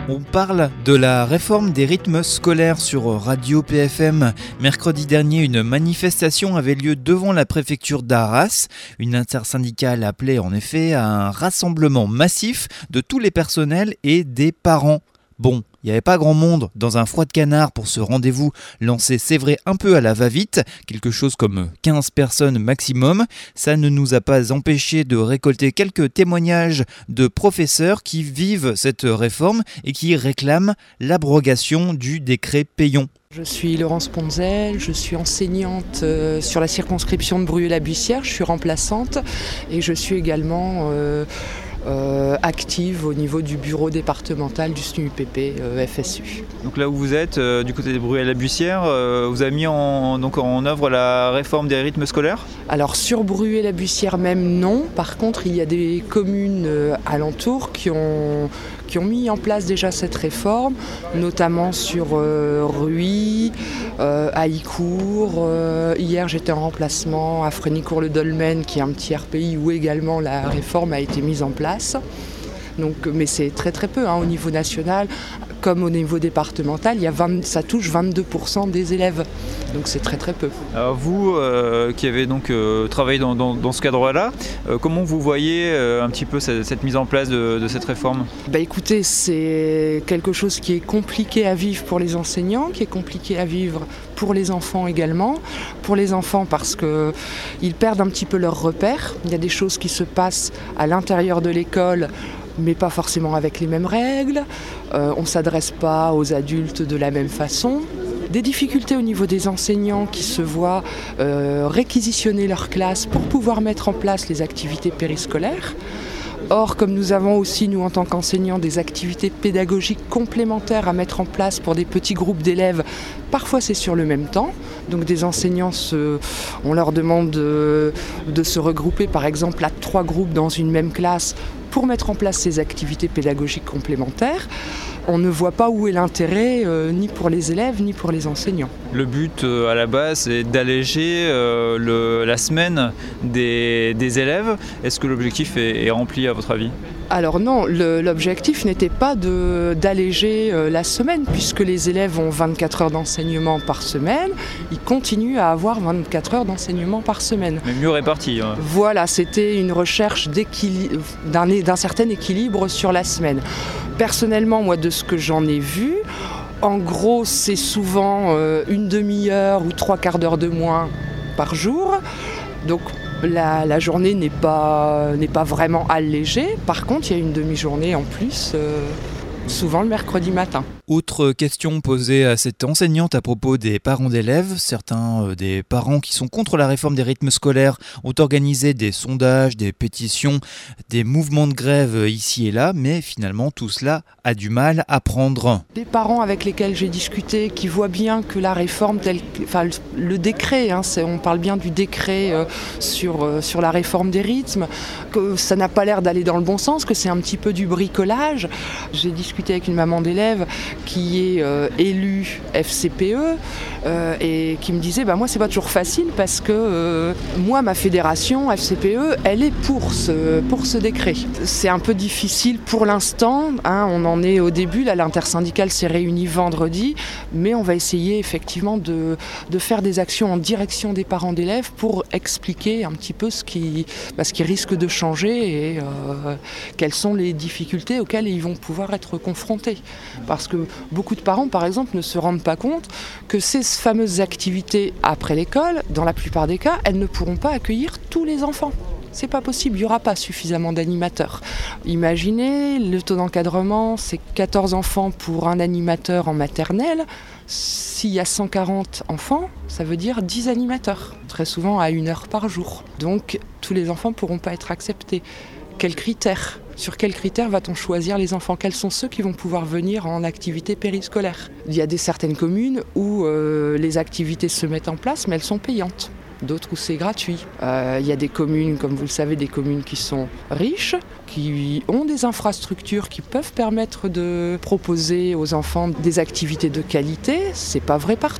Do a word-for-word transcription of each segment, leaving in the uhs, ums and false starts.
On parle de la réforme des rythmes scolaires sur Radio P F M. Mercredi dernier, une manifestation avait lieu devant la préfecture d'Arras. Une intersyndicale appelait en effet à un rassemblement massif de tous les personnels et des parents. Bon, il n'y avait pas grand monde dans un froid de canard pour ce rendez-vous lancé, c'est vrai, un peu à la va-vite, quelque chose comme quinze personnes maximum. Ça ne nous a pas empêché de récolter quelques témoignages de professeurs qui vivent cette réforme et qui réclament l'abrogation du décret Peillon. Je suis Laurence Ponzel, je suis enseignante euh, sur la circonscription de Bruay-la-Bussière, je suis remplaçante et je suis également euh, euh, active au niveau du bureau départemental du S N U P P euh, F S U. Donc là où vous êtes, euh, du côté de Bruay-la-Bussière, euh, vous avez mis en, donc en œuvre la réforme des rythmes scolaires ? Alors sur Bruay-la-Bussière même non, par contre il y a des communes euh, alentours qui ont... qui ont mis en place déjà cette réforme, notamment sur euh, Ruy, euh, Haïcourt. Euh, hier, j'étais en remplacement à Frénicourt-le-Dolmen, qui est un petit R P I où également la réforme a été mise en place. Donc, mais c'est très très peu hein, au niveau national. Comme au niveau départemental, il y a vingt, ça touche vingt-deux pour cent des élèves. Donc c'est très très peu. Alors vous euh, qui avez donc euh, travaillé dans, dans, dans ce cadre-là, euh, comment vous voyez euh, un petit peu cette, cette mise en place de, de cette réforme ? Bah écoutez, c'est quelque chose qui est compliqué à vivre pour les enseignants, qui est compliqué à vivre pour les enfants également. Pour les enfants parce qu'ils perdent un petit peu leurs repères. Il y a des choses qui se passent à l'intérieur de l'école, mais pas forcément avec les mêmes règles. Euh, on ne s'adresse pas aux adultes de la même façon. Des difficultés au niveau des enseignants qui se voient euh, réquisitionner leur classe pour pouvoir mettre en place les activités périscolaires. Or, comme nous avons aussi, nous en tant qu'enseignants, des activités pédagogiques complémentaires à mettre en place pour des petits groupes d'élèves, parfois c'est sur le même temps. Donc des enseignants, se, on leur demande de, de se regrouper par exemple à trois groupes dans une même classe pour mettre en place ces activités pédagogiques complémentaires. On ne voit pas où est l'intérêt, euh, ni pour les élèves, ni pour les enseignants. Le but euh, à la base, c'est d'alléger euh, le, la semaine des, des élèves. Est-ce que l'objectif est, est rempli à votre avis ? Alors non, le, l'objectif n'était pas de, d'alléger euh, la semaine, puisque les élèves ont vingt-quatre heures d'enseignement par semaine. Ils continuent à avoir vingt-quatre heures d'enseignement par semaine. Mais mieux répartis. Hein. Voilà, c'était une recherche d'un, d'un certain équilibre sur la semaine. Personnellement, moi, de ce que j'en ai vu, en gros, c'est souvent euh, une demi-heure ou trois quarts d'heure de moins par jour. Donc, la, la journée n'est pas, n'est pas vraiment allégée. Par contre, il y a une demi-journée en plus, euh, souvent le mercredi matin. Autre question posée à cette enseignante à propos des parents d'élèves. Certains euh, des parents qui sont contre la réforme des rythmes scolaires ont organisé des sondages, des pétitions, des mouvements de grève ici et là, mais finalement tout cela a du mal à prendre. Les parents avec lesquels j'ai discuté qui voient bien que la réforme, telle, enfin le, le décret, hein, c'est, on parle bien du décret euh, sur, euh, sur la réforme des rythmes, que ça n'a pas l'air d'aller dans le bon sens, que c'est un petit peu du bricolage. J'ai discuté avec une maman d'élève qui est euh, élue F C P E euh, et qui me disait bah, moi c'est pas toujours facile parce que euh, moi ma fédération F C P E elle est pour ce, pour ce décret. C'est un peu difficile pour l'instant, hein, on en est au début, là l'intersyndicale s'est réunie vendredi, mais on va essayer effectivement de, de faire des actions en direction des parents d'élèves pour expliquer un petit peu ce qui, bah, ce qui risque de changer et euh, quelles sont les difficultés auxquelles ils vont pouvoir être confrontés. Parce que beaucoup de parents, par exemple, ne se rendent pas compte que ces fameuses activités après l'école, dans la plupart des cas, elles ne pourront pas accueillir tous les enfants. C'est pas possible, il n'y aura pas suffisamment d'animateurs. Imaginez, le taux d'encadrement, c'est quatorze enfants pour un animateur en maternelle. S'il y a cent quarante enfants, ça veut dire dix animateurs, très souvent à une heure par jour. Donc, tous les enfants ne pourront pas être acceptés. Quels critères ? Sur quels critères va-t-on choisir les enfants ? Quels sont ceux qui vont pouvoir venir en activité périscolaire ? Il y a des certaines communes où euh, les activités se mettent en place, mais elles sont payantes. D'autres où c'est gratuit. Euh, il y a des communes, comme vous le savez, des communes qui sont riches, qui ont des infrastructures qui peuvent permettre de proposer aux enfants des activités de qualité. C'est pas vrai partout.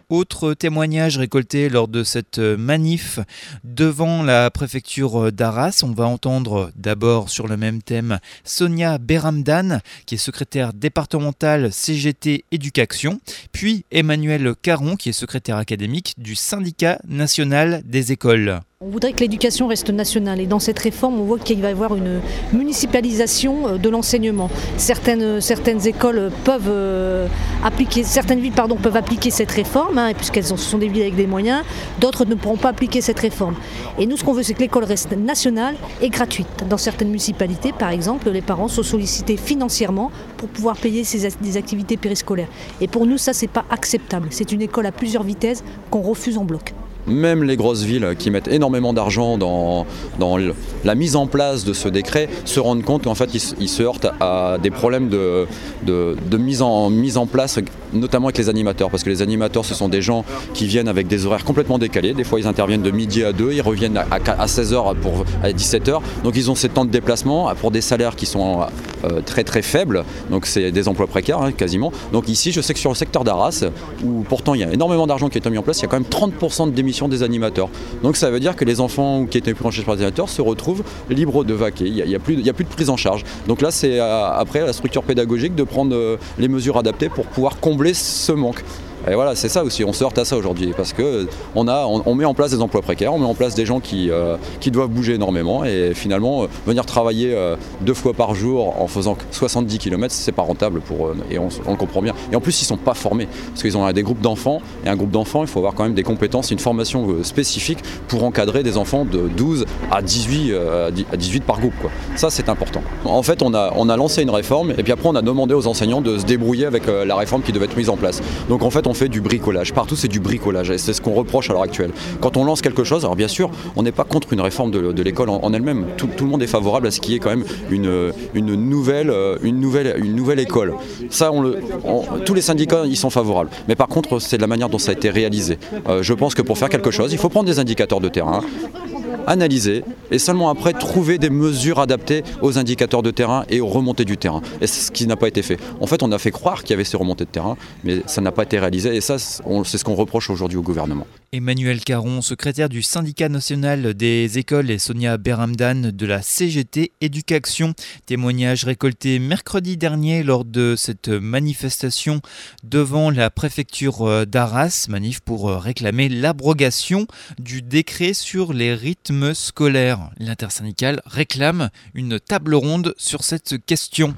Autre témoignage récolté lors de cette manif devant la préfecture d'Arras. On va entendre d'abord sur le même thème Sonia Beramdan, qui est secrétaire départementale C G T Éducation, puis Emmanuel Caron, qui est secrétaire académique du syndicat national des écoles. On voudrait que l'éducation reste nationale et dans cette réforme on voit qu'il va y avoir une municipalisation de l'enseignement. Certaines, certaines écoles peuvent euh, appliquer, certaines villes pardon, peuvent appliquer cette réforme hein, puisqu'elles sont des villes avec des moyens, d'autres ne pourront pas appliquer cette réforme. Et nous ce qu'on veut c'est que l'école reste nationale et gratuite. Dans certaines municipalités par exemple les parents sont sollicités financièrement pour pouvoir payer ces, des activités périscolaires. Et pour nous ça c'est pas acceptable, c'est une école à plusieurs vitesses qu'on refuse en bloc. Même les grosses villes qui mettent énormément d'argent dans, dans la mise en place de ce décret se rendent compte qu'en fait ils, ils se heurtent à des problèmes de, de, de mise, en, mise en place, notamment avec les animateurs, parce que les animateurs ce sont des gens qui viennent avec des horaires complètement décalés. Des fois ils interviennent de midi à deux, ils reviennent à, à seize heures pour, à dix-sept heures, donc ils ont ces temps de déplacement pour des salaires qui sont euh, très très faibles, donc c'est des emplois précaires hein, quasiment. Donc ici je sais que sur le secteur d'Arras, où pourtant il y a énormément d'argent qui a été mis en place, il y a quand même trente pour cent de démissions des animateurs. Donc ça veut dire que les enfants qui étaient pris en charge par les animateurs se retrouvent libres de vaquer. Il n'y a, a, a plus de prise en charge. Donc là, c'est à, après à la structure pédagogique de prendre euh, les mesures adaptées pour pouvoir combler ce manque. Et voilà, c'est ça aussi, on se heurte à ça aujourd'hui parce qu'on on, on met en place des emplois précaires, on met en place des gens qui, euh, qui doivent bouger énormément et finalement euh, venir travailler euh, deux fois par jour en faisant soixante-dix kilomètres, c'est pas rentable pour eux et on, on le comprend bien. Et en plus, ils sont pas formés parce qu'ils ont des groupes d'enfants et un groupe d'enfants, il faut avoir quand même des compétences, une formation euh, spécifique pour encadrer des enfants de douze à dix-huit, euh, à dix-huit par groupe, quoi. Ça, c'est important. En fait, on a, on a lancé une réforme et puis après, on a demandé aux enseignants de se débrouiller avec euh, la réforme qui devait être mise en place. Donc en fait, on fait du bricolage. Partout, c'est du bricolage et c'est ce qu'on reproche à l'heure actuelle. Quand on lance quelque chose, alors bien sûr, on n'est pas contre une réforme de, de l'école en, en elle-même. Tout, tout le monde est favorable à ce qui est quand même une, une, nouvelle, une, nouvelle, une nouvelle école. Ça, on le, on, tous les syndicats y sont favorables. Mais par contre, c'est de la manière dont ça a été réalisé. Euh, je pense que pour faire quelque chose, il faut prendre des indicateurs de terrain, analyser et seulement après trouver des mesures adaptées aux indicateurs de terrain et aux remontées du terrain. Et c'est ce qui n'a pas été fait. En fait, on a fait croire qu'il y avait ces remontées de terrain, mais ça n'a pas été réalisé et ça, c'est ce qu'on reproche aujourd'hui au gouvernement. Emmanuel Caron, secrétaire du syndicat national des écoles et Sonia Beramdan de la C G T Éducation. Témoignage récolté mercredi dernier lors de cette manifestation devant la préfecture d'Arras, manif pour réclamer l'abrogation du décret sur les rythmes scolaires. L'intersyndicale réclame une table ronde sur cette question.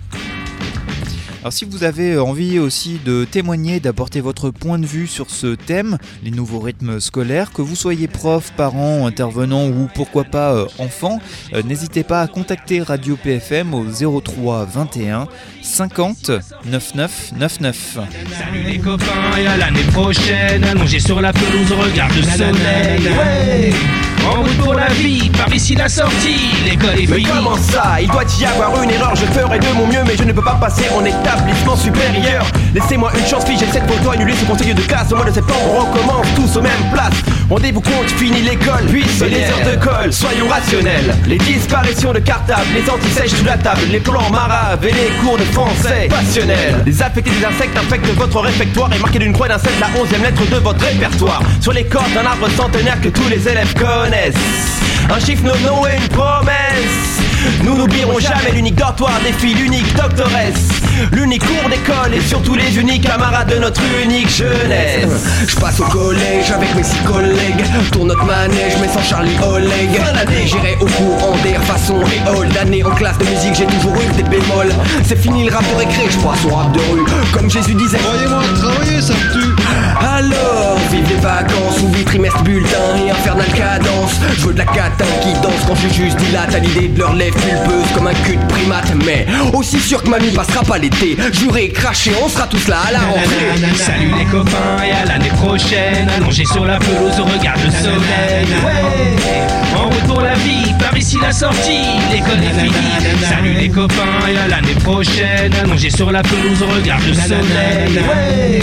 Alors si vous avez envie aussi de témoigner, d'apporter votre point de vue sur ce thème, les nouveaux rythmes scolaires, que vous soyez prof, parent, intervenant ou pourquoi pas euh, enfant, euh, n'hésitez pas à contacter Radio P F M au zéro trois vingt et un cinquante quatre-vingt-neuf quatre-vingt-neuf. Salut les copains et à l'année prochaine, allongé sur la pelouse, regarde le soleil. Ouais. En route pour la vie, par ici la sortie, l'école est finie. Mais comment ça? Il doit y avoir une erreur, je ferai de mon mieux, mais je ne peux pas passer en établissement supérieur. Laissez-moi une chance, fille, j'ai cette photo annulée ce conseil de classe. Au mois de septembre, on recommence tous aux mêmes places. Rendez-vous compte, fini l'école, puis c'est les heures de colle, soyons rationnels. Les disparitions de cartables, les anti-sèches sous la table, les plans maraves et les cours de français passionnels. Les affectés des insectes infectent votre réfectoire et marquez d'une croix d'un sept la onzième lettre de votre répertoire. Sur les cordes d'un arbre centenaire que tous les élèves connaissent. Un chiffre nono et une promesse. Nous n'oublierons jamais l'unique dortoir des filles, l'unique doctoresse, l'unique cours d'école et surtout les uniques camarades de notre unique jeunesse. Je passe au collège avec mes six collègues, tourne notre manège mais sans Charlie Oleg. J'irai au cours en der façon réole d'année en classe de musique, j'ai toujours eu des bémols. C'est fini le rap de récré, je passe au rap de rue. Comme Jésus disait, croyez-moi, travailler ça me tue. Alors, vive les vacances, oublie trimestre, bulletin et infernal cadence. Je veux de la catin qui danse quand je juste dilate à l'idée de leur lèvres pulpeuse comme un cul de primate. Mais aussi sûr que mamie passera pas l'été, juré, craché, on sera tous là à la rentrée. Salut les copains et à l'année prochaine, allongé sur la pelouse, regarde le soleil. Ouais, en route pour la vie, par ici la sortie, l'école est finie. Salut les copains et à l'année prochaine, allongé sur la pelouse, regarde le soleil. Ouais,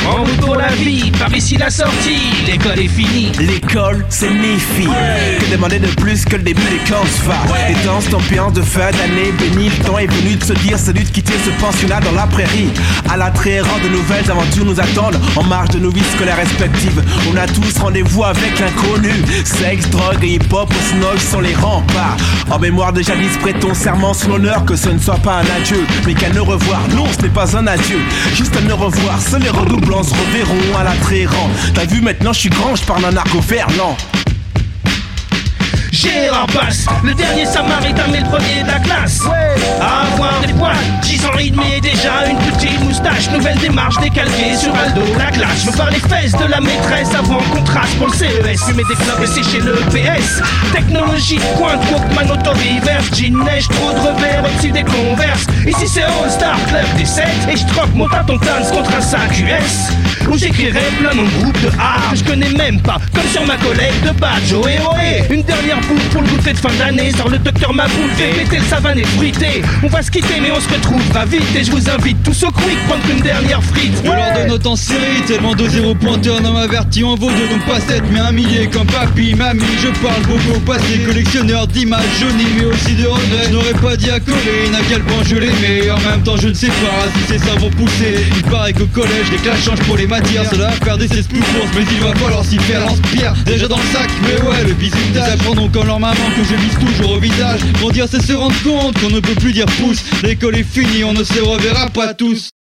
En route pour la vie, par ici la sortie, l'école est finie. L'école, c'est mes filles. Ouais. Que demander de plus que le début des camps se fasse. Ouais. Et dans cette ambiance de fin d'année bénie, le temps est venu de se dire salut de quitter ce pensionnat dans la prairie. À la trahison de nouvelles aventures nous attendent en marge de nos vies scolaires respectives. On a tous rendez-vous avec l'inconnu. Sexe, drogue et hip-hop au snog sont les remparts. En mémoire de jadis, prêtons serment sur l'honneur que ce ne soit pas un adieu, mais qu'un au revoir. Non, ce n'est pas un adieu, juste un au revoir. Seuls les redoublants se reverront à la trahison. T'as vu, maintenant je suis grand, je parle un argot verlan. Gérard Bass, le dernier samaritain mais le premier de la classe. Ouais. À avoir des poils, dix ans et demi et déjà une petite moustache. Nouvelle démarche décalquée sur Aldo, la classe. Je veux voir les fesses de la maîtresse avant qu'on trace pour le C E S. Fumer des clubs et sécher le P S. Technologie de pointe, Walkman, auto-reverse. Jean neige, trop de revers au-dessus des converses. Ici c'est All Star Club des sept. Et je troque mon tâton Tans contre un sac U S. Où j'écrirai plein de groupes de art que je connais même pas. Comme sur ma collègue de badge, ohé ohé. Une dernière bouffe pour le goûter de fin d'année. Sort le docteur m'a bouffé, mettez le savane et fruité. On va se quitter mais on se retrouvera vite. Et je vous invite tous au quick prendre une dernière frite. Ouais. Lors de notes en série, tellement de zéro pointeur dans ma verti en vaut deux, donc pas sept mais un millier comme papy, mamie. Je parle beaucoup au passé, collectionneur d'images jaunies mais aussi de regrets. Je n'aurais pas dit à Colline à quel point je l'aimais. En même temps je ne sais pas si ces savants poussés. Il paraît qu'au collège les classes changent pour les matières. Cela va faire des cesses plus courses, mais il va falloir s'y faire. Lance-pierre déjà dans le sac, mais ouais le bisutage. Apprendront comme leur maman que je vise toujours au visage. Grandir c'est se rendre compte qu'on ne peut plus dire pouce. L'école est finie, on ne se reverra pas tous.